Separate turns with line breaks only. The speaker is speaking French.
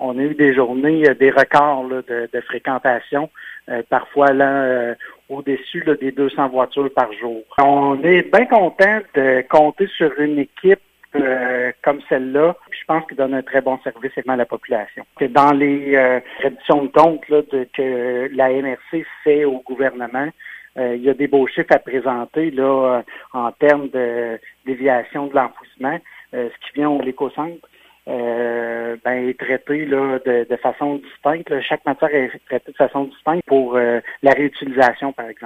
on a eu des journées, des records là, de fréquentation, parfois là au-dessus là, des 200 voitures par jour. On est bien content de compter sur une équipe comme celle-là. Je pense qu'il donne un très bon service à la population. Dans les réductions de compte là, que la MRC fait au gouvernement, il y a des beaux chiffres à présenter là en termes de déviation de l'enfouissement. Ce qui vient au l'éco-centre est traité là, de façon distincte. Là. Chaque matière est traitée de façon distincte pour la réutilisation, par exemple.